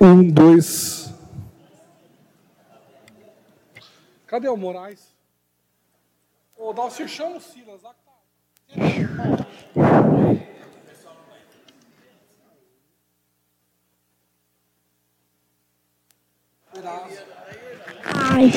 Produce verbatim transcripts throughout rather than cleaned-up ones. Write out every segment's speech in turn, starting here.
Um, dois. Cadê o Moraes? Ô, Dalcir, chama o Silas lá que tá. Ai.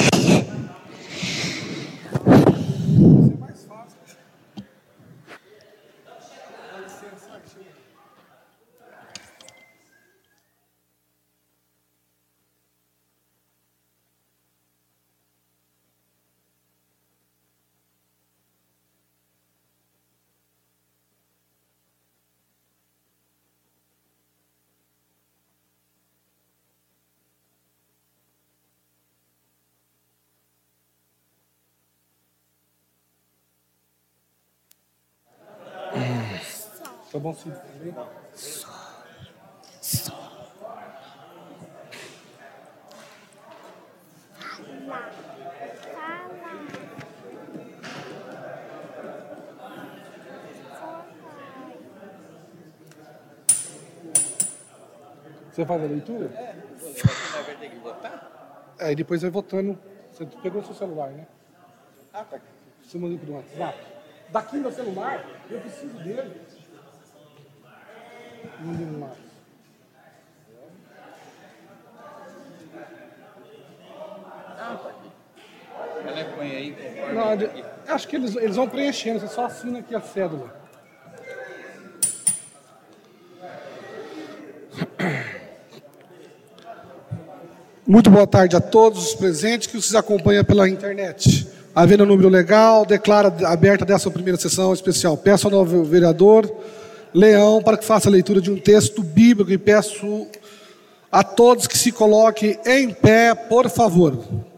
Tá bom, sim. Você faz a leitura? É, vai ter que votar? É, e depois vai votando. Você pegou o seu celular, né? Ah, tá. Você mandou pro WhatsApp. Daqui no celular, eu preciso dele. Mandei no Marcos. Ah, tá aqui. Ela põe aí conforme. Não, de- acho que eles, eles vão preenchendo, você só assina aqui a cédula. Muito boa tarde a todos os presentes que vocês acompanham pela internet. Havendo número legal, declara aberta dessa primeira sessão especial. Peço ao novo vereador Leão para que faça a leitura de um texto bíblico e peço a todos que se coloquem em pé, por favor.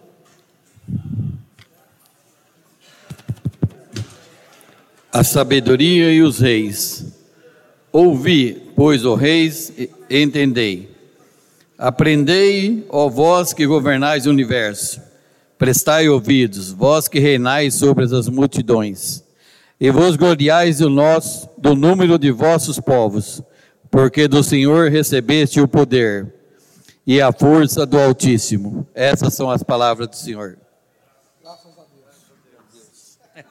A sabedoria e os reis. Ouvi, pois, ó reis, e entendei. Aprendei, ó vós que governais o universo. Prestai ouvidos, vós que reinais sobre as multidões. E vos gloriais do, nosso, do número de vossos povos, porque do Senhor recebeste o poder e a força do Altíssimo. Essas são as palavras do Senhor. Graças a Deus.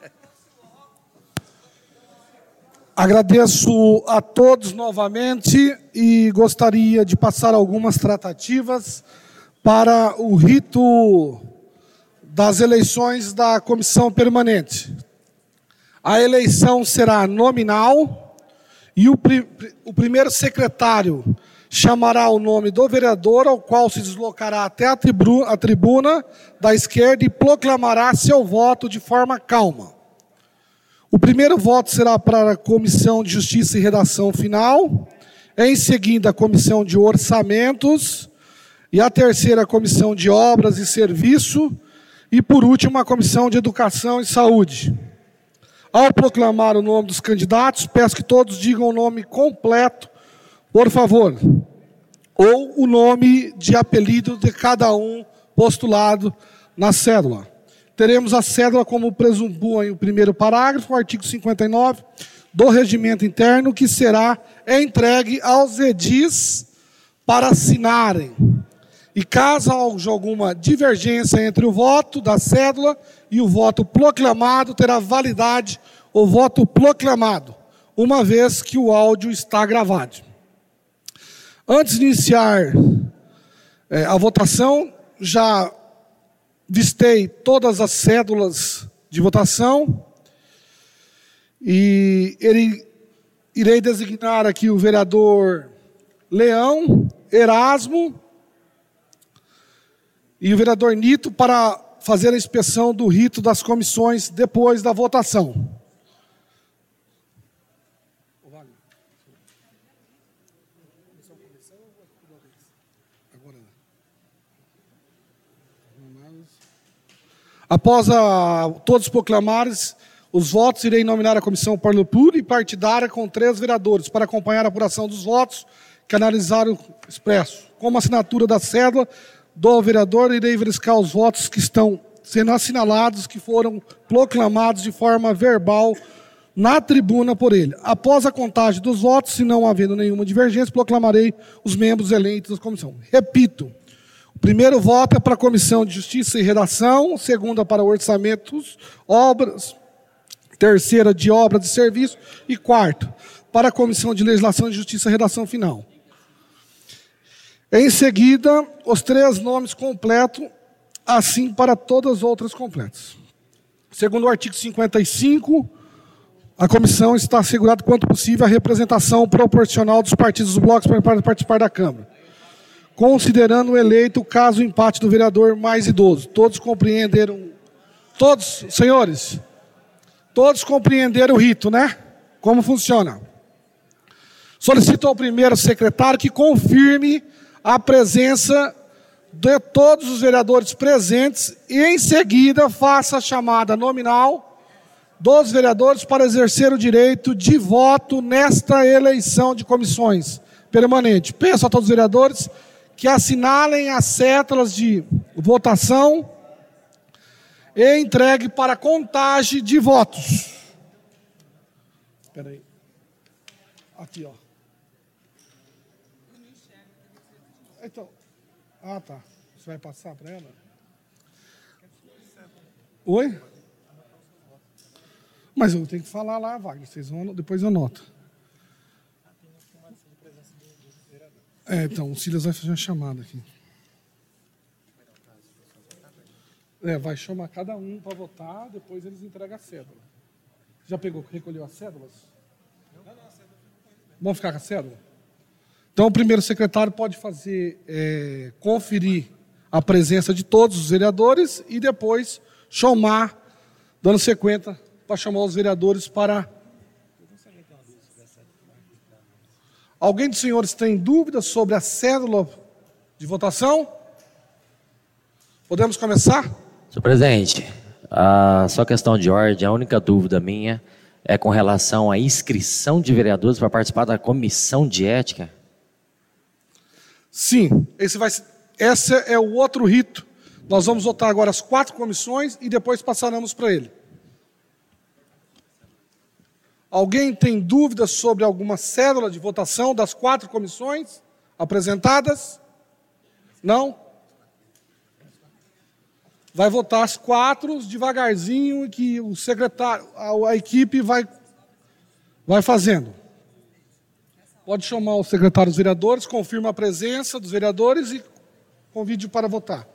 Agradeço a todos novamente e gostaria de passar algumas tratativas para o rito das eleições da comissão permanente. A eleição será nominal e o, pri o primeiro secretário chamará o nome do vereador, ao qual se deslocará até a, a tribuna da esquerda e proclamará seu voto de forma calma. O primeiro voto será para a Comissão de Justiça e Redação Final, em seguida a Comissão de Orçamentos, e a terceira a Comissão de Obras e Serviço, e por último a Comissão de Educação e Saúde. Ao proclamar o nome dos candidatos, peço que todos digam o nome completo, por favor, ou o nome de apelido de cada um postulado na cédula. Teremos a cédula como presupõe o primeiro parágrafo, o artigo cinquenta e nove do Regimento Interno, que será entregue aos edis para assinarem. E caso haja alguma divergência entre o voto da cédula e o voto proclamado, terá validade o voto proclamado, uma vez que o áudio está gravado. Antes de iniciar é, a votação, já vistei todas as cédulas de votação e ele, irei designar aqui o vereador Leão, Erasmo e o vereador Nito para fazer a inspeção do rito das comissões depois da votação. Após a, todos proclamarem os votos, irei nominar a comissão pluripartidária com três vereadores para acompanhar a apuração dos votos que analisaram o expresso. Com a assinatura da cédula do vereador, irei verificar os votos que estão sendo assinalados, que foram proclamados de forma verbal na tribuna por ele. Após a contagem dos votos, se não havendo nenhuma divergência, proclamarei os membros eleitos da comissão. Repito, o primeiro voto é para a Comissão de Justiça e Redação, segunda para orçamentos, obras, terceira de obras e serviços e quarto para a Comissão de Legislação e Justiça e Redação final. Em seguida, os três nomes completos, assim para todas as outras completas. Segundo o artigo cinquenta e cinco, a comissão está assegurada, quanto possível, a representação proporcional dos partidos dos blocos para participar da Câmara, considerando o eleito o caso empate do vereador mais idoso. Todos compreenderam, todos, senhores, todos compreenderam o rito, né? Como funciona. Solicito ao primeiro secretário que confirme a presença de todos os vereadores presentes e, em seguida, faça a chamada nominal dos vereadores para exercer o direito de voto nesta eleição de comissões permanente. Peço a todos os vereadores que assinalem as cédulas de votação e entregue para a contagem de votos. Espera aí. Aqui, ó. Então, ah, tá. Você vai passar para ela? Oi? Mas eu tenho que falar lá, Wagner. Vocês vão, depois eu anoto. É, então, o Silas vai fazer uma chamada aqui. É, vai chamar cada um para votar, depois eles entregam a cédula. Já pegou, recolheu as cédulas? Não, não, a cédula. Vamos ficar com a cédula? Então, o primeiro secretário pode fazer, é, conferir a presença de todos os vereadores e depois chamar, dando sequência, para chamar os vereadores para... Alguém dos senhores tem dúvidas sobre a cédula de votação? Podemos começar? Senhor presidente, a só questão de ordem, a única dúvida minha é com relação à inscrição de vereadores para participar da comissão de ética. Sim, esse, vai, esse é o outro rito. Nós vamos votar agora as quatro comissões e depois passaremos para ele. Alguém tem dúvidas sobre alguma cédula de votação das quatro comissões apresentadas? Não? Vai votar as quatro devagarzinho, que o secretário, a, a equipe vai, vai fazendo. Pode chamar o secretário dos vereadores, confirma a presença dos vereadores e convide para votar.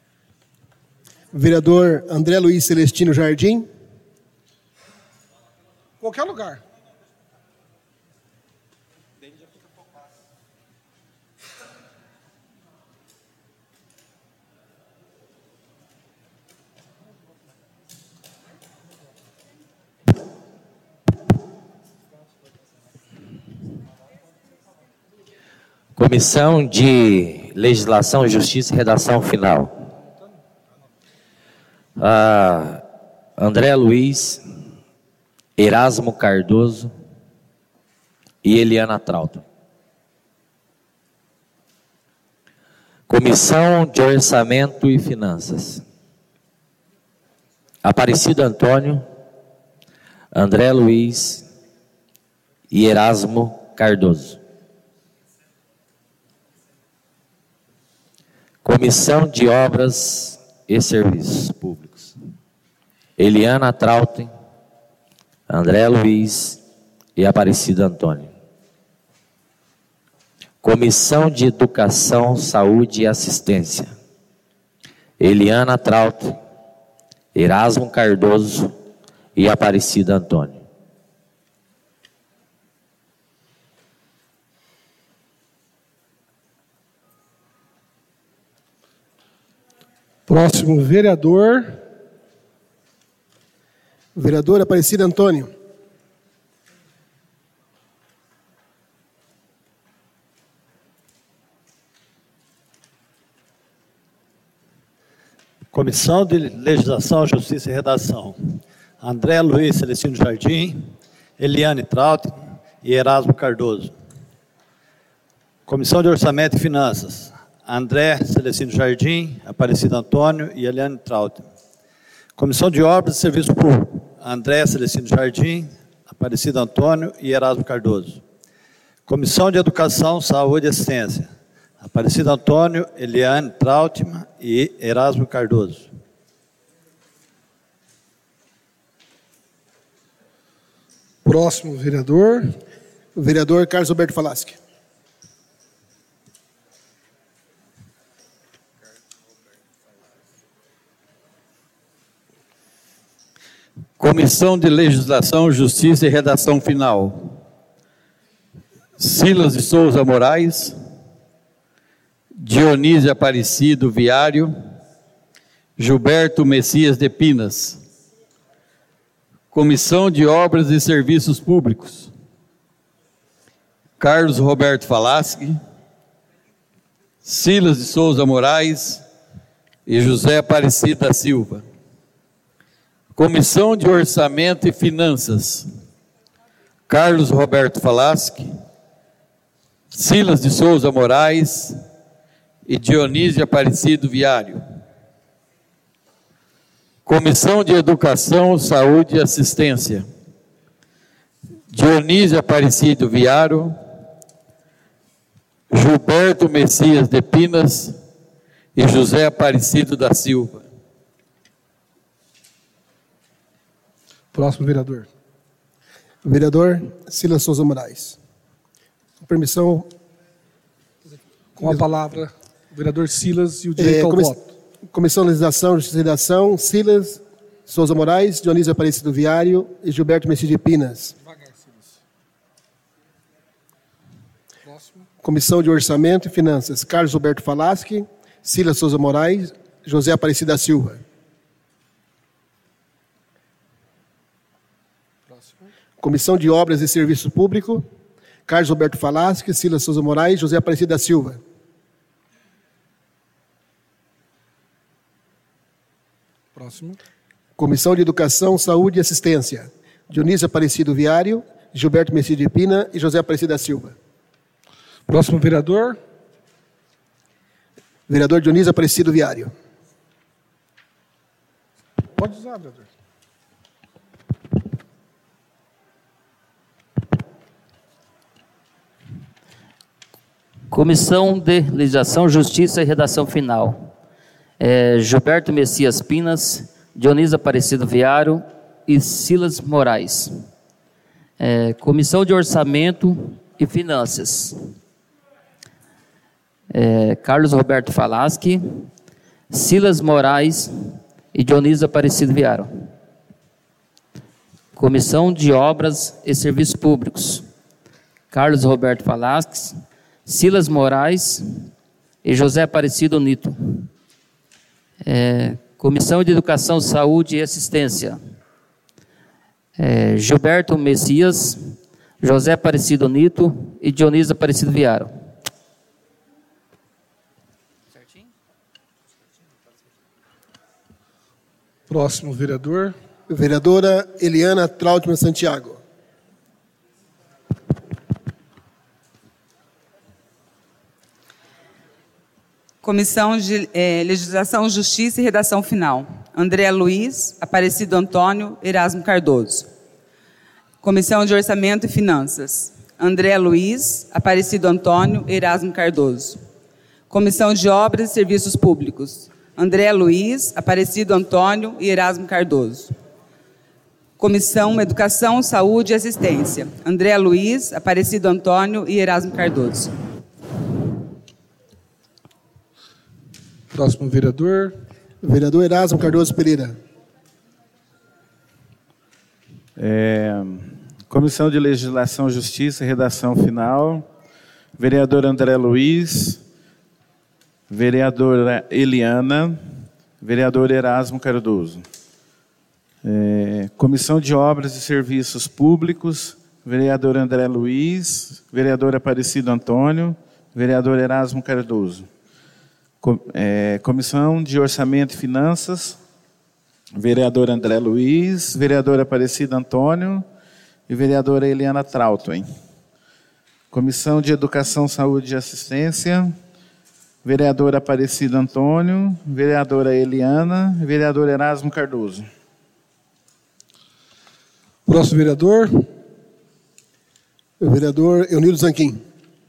Vereador André Luiz Celestino Jardim. Qualquer lugar. Comissão de Legislação, Justiça e Redação Final. Ah, André Luiz, Erasmo Cardoso e Eliana Trauto. Comissão de Orçamento e Finanças. Aparecido Antônio, André Luiz e Erasmo Cardoso. Comissão de Obras e Serviços Públicos. Eliana Trautem, André Luiz e Aparecido Antônio. Comissão de Educação, Saúde e Assistência. Eliana Trautem, Erasmo Cardoso e Aparecido Antônio. Próximo vereador. Vereador Aparecido Antônio. Comissão de Legislação, Justiça e Redação. André Luiz Celestino Jardim, Eliane Trautem e Erasmo Cardoso. Comissão de Orçamento e Finanças. André Celestino Jardim, Aparecido Antônio e Eliane Trautem. Comissão de Obras e Serviço Público. André Celestino Jardim, Aparecido Antônio e Erasmo Cardoso. Comissão de Educação, Saúde e Assistência. Aparecido Antônio, Eliane Trautmann e Erasmo Cardoso. Próximo vereador. O vereador Carlos Roberto Falaschi. Comissão de Legislação, Justiça e Redação Final. Silas de Souza Moraes, Dionísio Aparecido Viário, Gilberto Messias de Pinas. Comissão de Obras e Serviços Públicos. Carlos Roberto Falaschi, Silas de Souza Moraes e José Aparecido da Silva. Comissão de Orçamento e Finanças. Carlos Roberto Falaschi, Silas de Souza Moraes e Dionísio Aparecido Viário. Comissão de Educação, Saúde e Assistência. Dionísio Aparecido Viário, Gilberto Messias de Pinas e José Aparecido da Silva. Próximo vereador. O vereador Silas Souza Moraes. Com permissão. Com a palavra, o vereador Silas e o direito É, ao comi- voto. Comissão de Legislação, Justiça e Redação, Silas Souza Moraes, Dionísio Aparecido Viário e Gilberto Messias de Pinas. Comissão de Orçamento e Finanças, Carlos Roberto Falaschi, Silas Souza Moraes, José Aparecido da Silva. Comissão de Obras e Serviço Público, Carlos Roberto Falaschi, Silas Souza Moraes, José Aparecido da Silva. Próximo. Comissão de Educação, Saúde e Assistência, Dionísio Aparecido Viário, Gilberto Messias de Pina e José Aparecido da Silva. Próximo vereador. Vereador Dionísio Aparecido Viário. Pode usar, vereador. Comissão de Legislação, Justiça e Redação Final. É, Gilberto Messias Pinas, Dionísio Aparecido Viário e Silas Moraes. É, Comissão de Orçamento e Finanças. É, Carlos Roberto Falaschi, Silas Moraes e Dionísio Aparecido Viário. Comissão de Obras e Serviços Públicos. Carlos Roberto Falaschi, Silas Moraes e José Aparecido Nito. É, Comissão de Educação, Saúde e Assistência. É, Gilberto Messias, José Aparecido Nito e Dionísio Aparecido Viário. Próximo vereador. Vereadora Eliana Trautmann Santiago. Comissão de eh, Legislação, Justiça e Redação Final. André Luiz, Aparecido Antônio, Erasmo Cardoso. Comissão de Orçamento e Finanças. André Luiz, Aparecido Antônio, Erasmo Cardoso. Comissão de Obras e Serviços Públicos. André Luiz, Aparecido Antônio e Erasmo Cardoso. Comissão Educação, Saúde e Assistência. André Luiz, Aparecido Antônio e Erasmo Cardoso. Próximo vereador. Vereador Erasmo Cardoso Pereira. É, Comissão de Legislação, Justiça e Redação Final. Vereador André Luiz. Vereadora Eliana. Vereador Erasmo Cardoso. É, Comissão de Obras e Serviços Públicos. Vereador André Luiz. Vereador Aparecido Antônio. Vereador Erasmo Cardoso. É, Comissão de Orçamento e Finanças, vereador André Luiz, vereador Aparecido Antônio e vereadora Eliana Trautmann. Comissão de Educação, Saúde e Assistência, vereador Aparecido Antônio, vereadora Eliana e vereador Erasmo Cardoso. Próximo vereador. O vereador Eunildo Zanquim.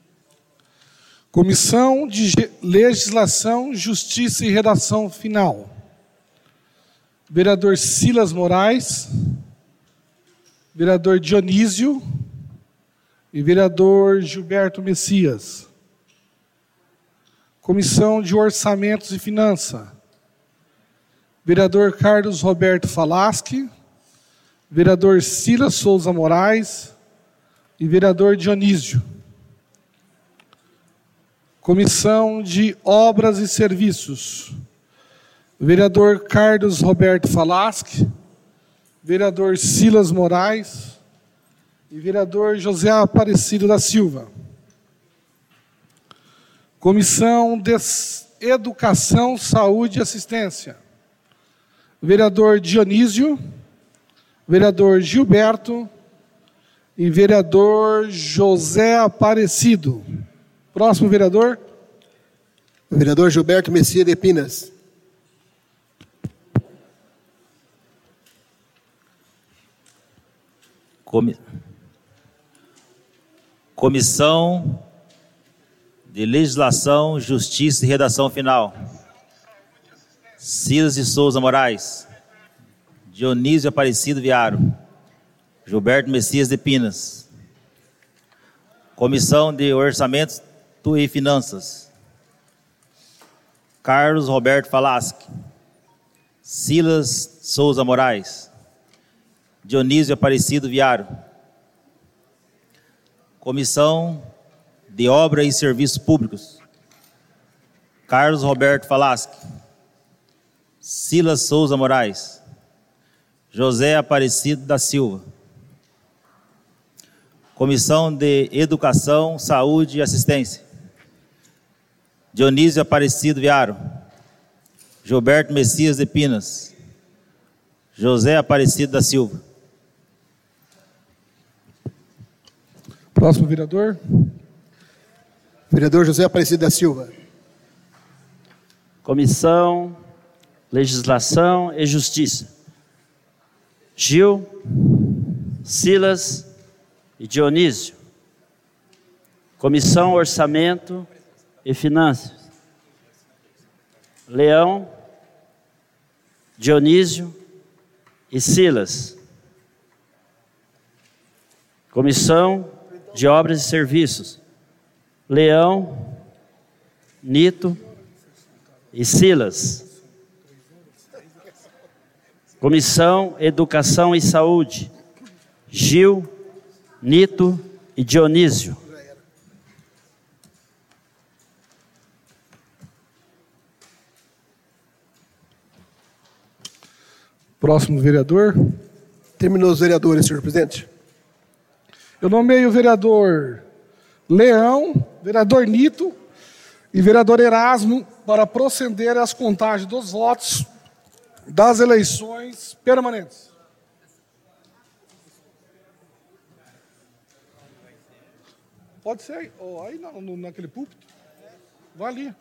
Comissão de Ge- Legislação, Justiça e Redação Final. Vereador Silas Moraes, vereador Dionísio e vereador Gilberto Messias. Comissão de Orçamentos e Finanças. Vereador Carlos Roberto Falaschi, vereador Silas Souza Moraes e vereador Dionísio. Comissão de Obras e Serviços. Vereador Carlos Roberto Falaschi, vereador Silas Moraes e vereador José Aparecido da Silva. Comissão de Educação, Saúde e Assistência. Vereador Dionísio, vereador Gilberto e vereador José Aparecido. Próximo vereador. O vereador Gilberto Messias de Pinas. Comi- Comissão de Legislação, Justiça e Redação Final. Silas de Souza Moraes, Dionísio Aparecido Viaro, Gilberto Messias de Pinas. Comissão de Orçamentos e Finanças. Carlos Roberto Falaschi, Silas Souza Moraes, Dionísio Aparecido Viaro. Comissão de Obra e Serviços Públicos. Carlos Roberto Falaschi, Silas Souza Moraes, José Aparecido da Silva. Comissão de Educação, Saúde e Assistência. Dionísio Aparecido Viaro, Gilberto Messias de Pinas, José Aparecido da Silva. Próximo vereador. Vereador José Aparecido da Silva. Comissão, Legislação e Justiça. Gil, Silas e Dionísio. Comissão Orçamento e Finanças. Leão, Dionísio e Silas. Comissão de Obras e Serviços. Leão, Nito e Silas. Comissão Educação e Saúde. Gil, Nito e Dionísio. Próximo vereador. Terminou os vereadores, senhor presidente. Eu nomeio o vereador Leão, vereador Nito e vereador Erasmo para proceder às contagens dos votos das eleições permanentes. Pode ser aí, oh, aí não, no, naquele púlpito. Vai ali.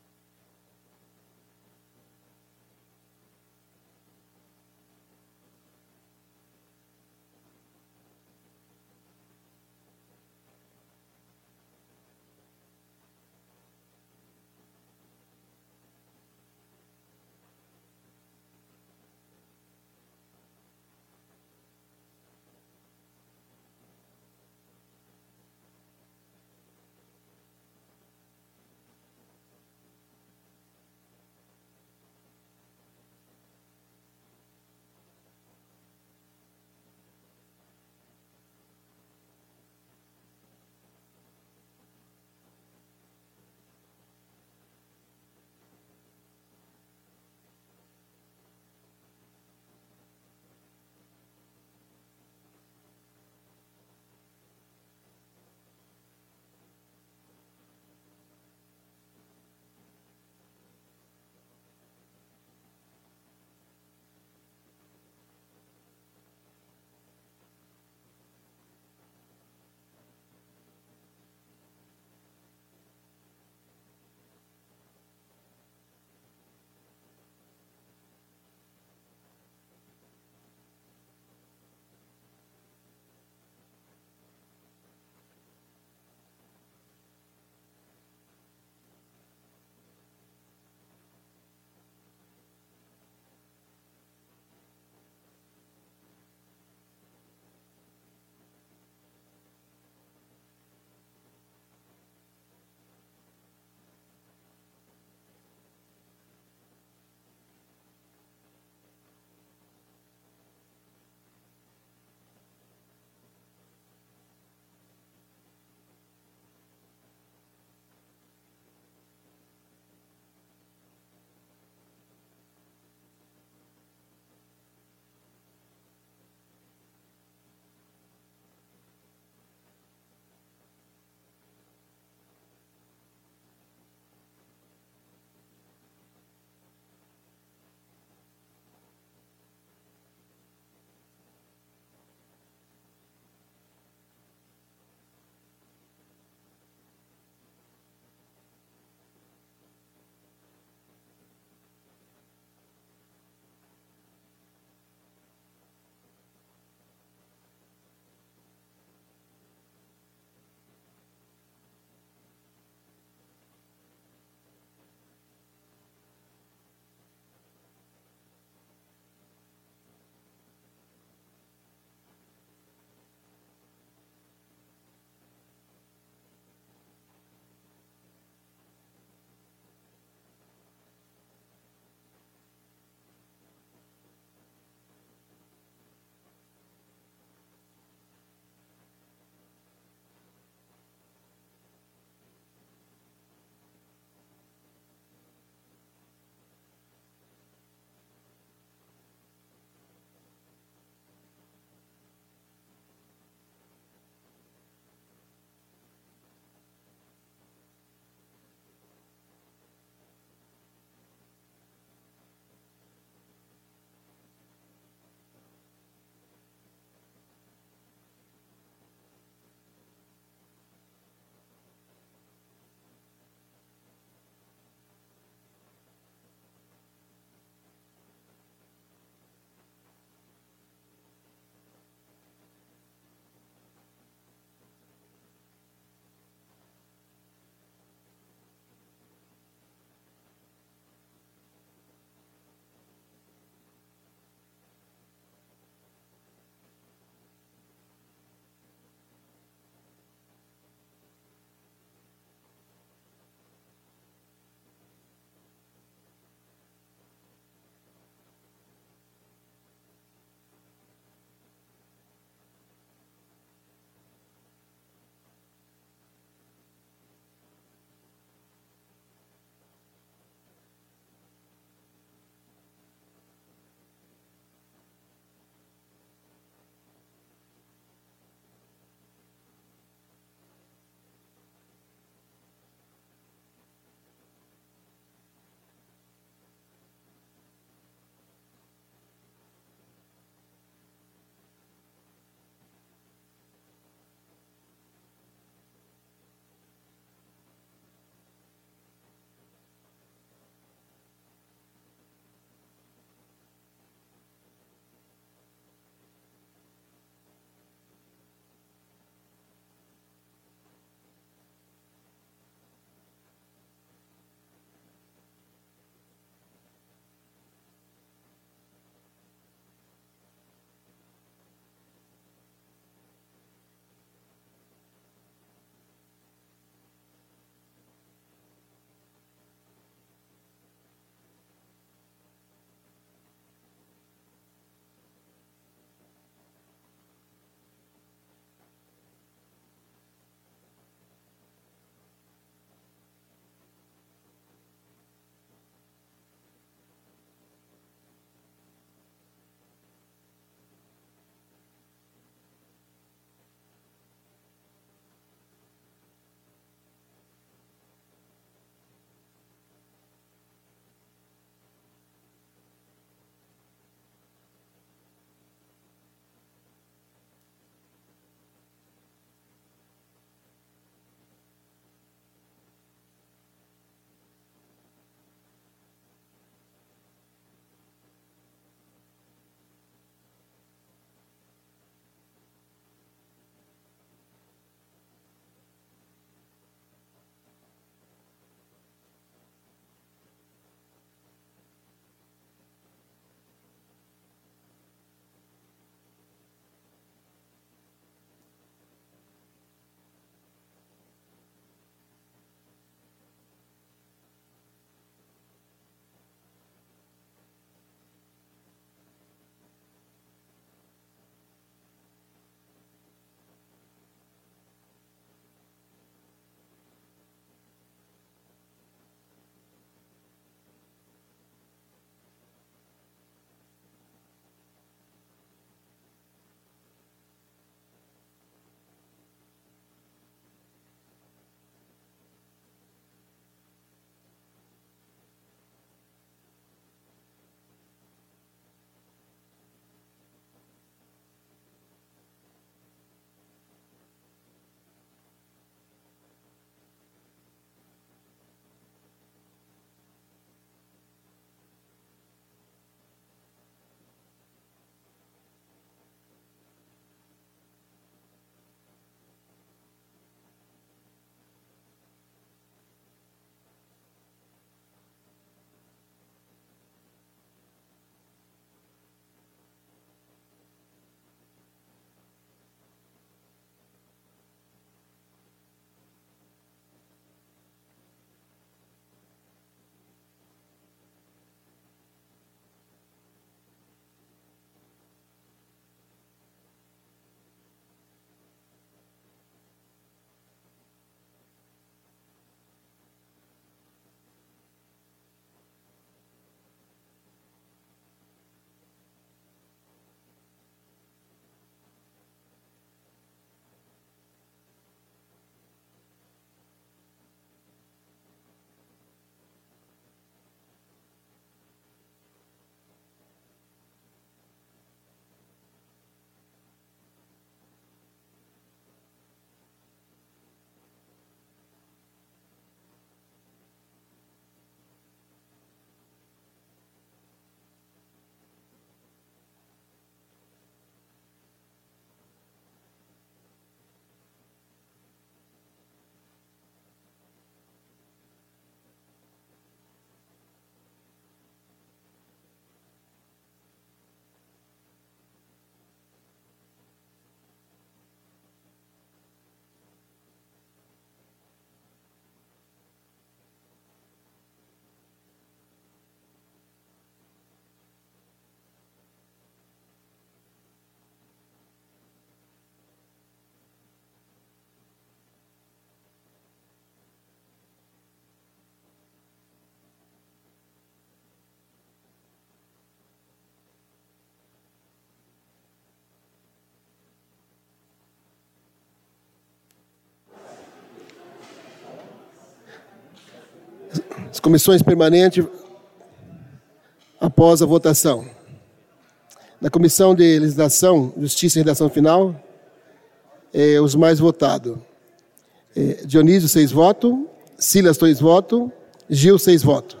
As comissões permanentes, após a votação. Na Comissão de Legislação, Justiça e Redação Final, eh, os mais votados. Eh, Dionísio, seis votos. Silas, dois votos. Gil, seis votos.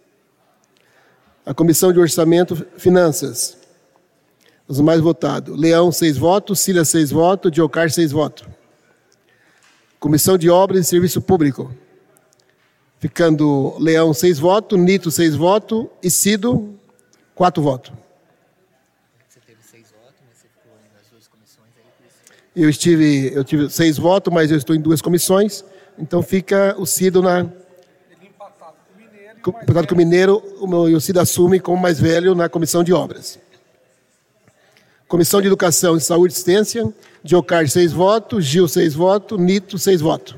A Comissão de Orçamento e Finanças, os mais votados. Leão, seis votos. Silas, seis votos. Diocar, seis votos. Comissão de Obras e Serviço Público, ficando Leão, seis votos. Nito, seis votos. E Cido, quatro votos. Você teve seis votos, mas você ficou nas duas comissões aí, por isso. Eu estive, eu tive seis votos, mas eu estou em duas comissões. Então fica o Cido na... Empatado com o Mineiro, o meu, o Cido assume como mais velho na Comissão de Obras. Comissão de Educação e Saúde e Assistência, Diocar, seis votos. Gil, seis votos. Nito, seis votos.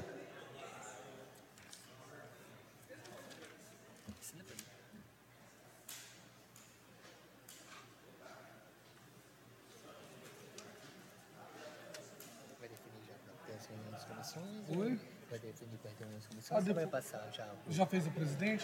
Vai definir já as reuniões das comissões? Oi? Vai definir quais reuniões das comissões Ah, ou depois- vai passar já? Já fez o presidente?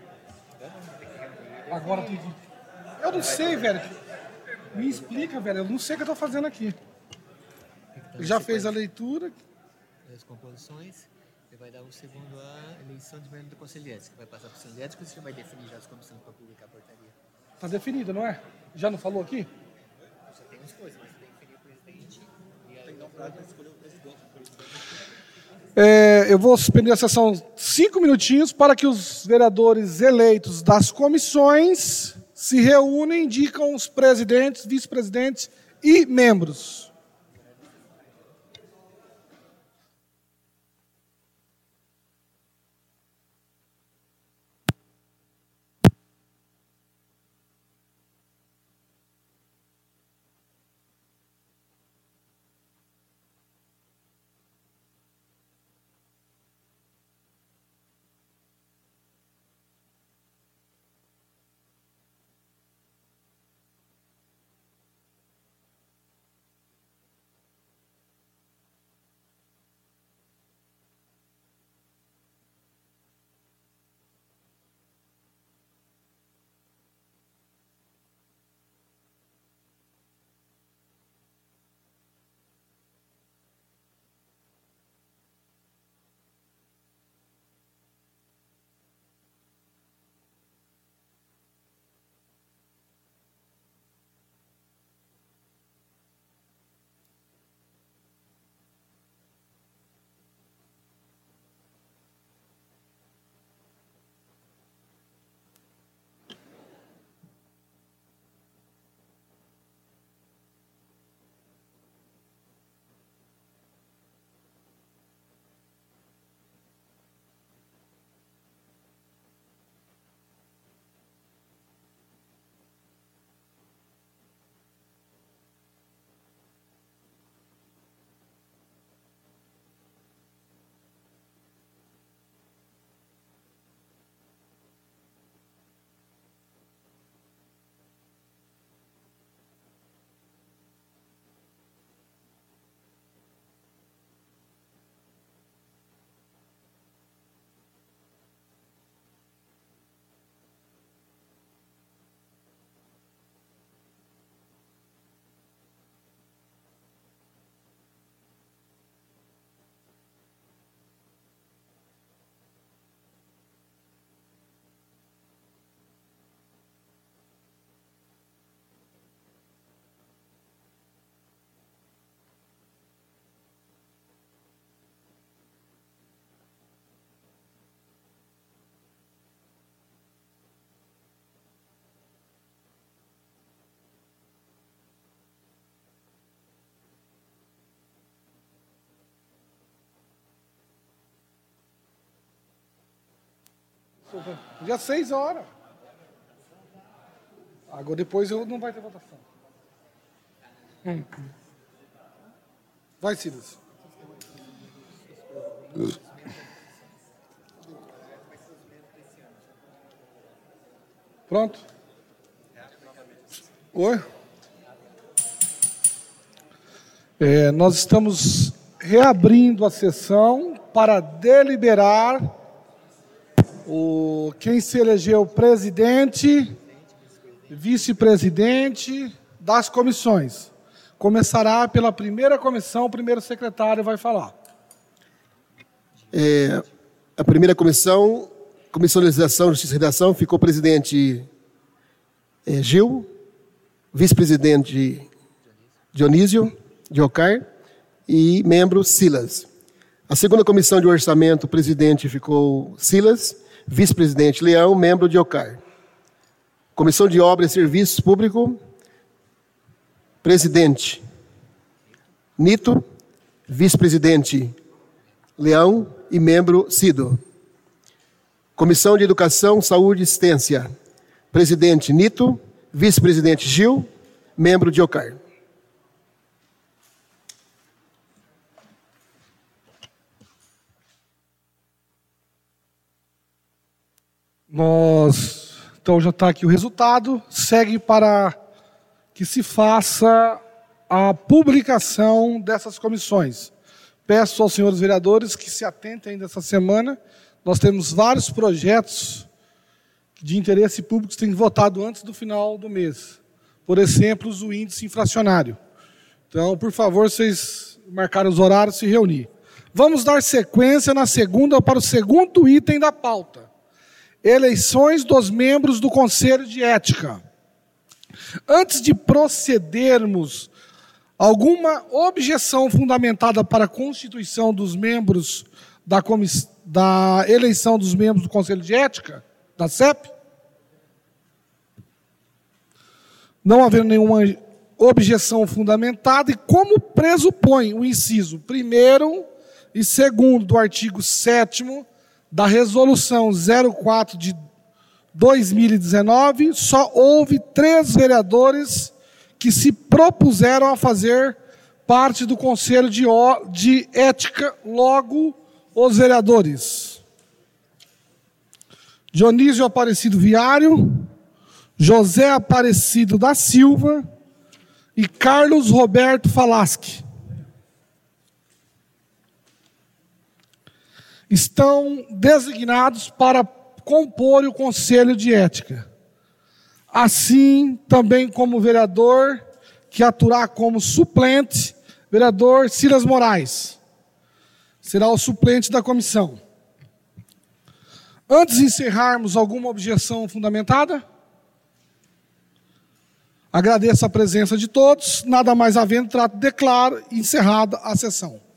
Agora tem que... Eu não sei, velho. Me explica, velho. Eu não sei o que eu tô fazendo aqui. Então, Já você fez a pode- leitura. as composições e vai dar o segundo a eleição de membro do Conselho Ético, que vai passar para o Conselho Ético e você vai definir já as comissões para publicar a portaria. Tá definido, não é? Já não falou aqui? Só tem umas coisas, mas você tem que definir o presidente e aí não vai escolher o presidente. O presidente É, eu vou suspender a sessão cinco minutinhos para que os vereadores eleitos das comissões se reúnem e indicam os presidentes, vice-presidentes e membros. Já seis horas. Agora depois eu não vai ter votação. Hum. Vai, Silas. Pronto? Oi? É, nós estamos reabrindo a sessão para deliberar O, quem se elegeu presidente, vice-presidente das comissões. Começará pela primeira comissão, o primeiro secretário vai falar. É, a primeira comissão, Comissão de Legislação, Justiça e Redação, ficou presidente é, Gil, vice-presidente Dionísio de Ocar e membro Silas. A segunda comissão de orçamento, presidente ficou Silas, vice-presidente Leão, membro de Ocar. Comissão de Obras e Serviços Públicos, presidente Nito, vice-presidente Leão e membro Cido. Comissão de Educação, Saúde e Assistência, presidente Nito, vice-presidente Gil, membro de Ocar. Nós, então já está aqui o resultado, segue para que se faça a publicação dessas comissões. Peço aos senhores vereadores que se atentem ainda essa semana. Nós temos vários projetos de interesse público que têm votado antes do final do mês. Por exemplo, o índice inflacionário. Então, por favor, vocês marcarem os horários e se reunir. Vamos dar sequência na segunda para o segundo item da pauta. Eleições dos membros do Conselho de Ética. Antes de procedermos a alguma objeção fundamentada para a constituição dos membros da, comiss... da eleição dos membros do Conselho de Ética, da C E P? Não havendo nenhuma objeção fundamentada, e como pressupõe o inciso primeiro e segundo do artigo sétimo da Resolução zero quatro de dois mil e dezenove, só houve três vereadores que se propuseram a fazer parte do Conselho de, de Ética, logo os vereadores Dionísio Aparecido Viário, José Aparecido da Silva e Carlos Roberto Falaschi. Estão designados para compor o Conselho de Ética. Assim, também como vereador, que atuará como suplente, vereador Silas Moraes. Será o suplente da comissão. Antes de encerrarmos, alguma objeção fundamentada? Agradeço a presença de todos. Nada mais havendo, trato, declaro encerrada a sessão.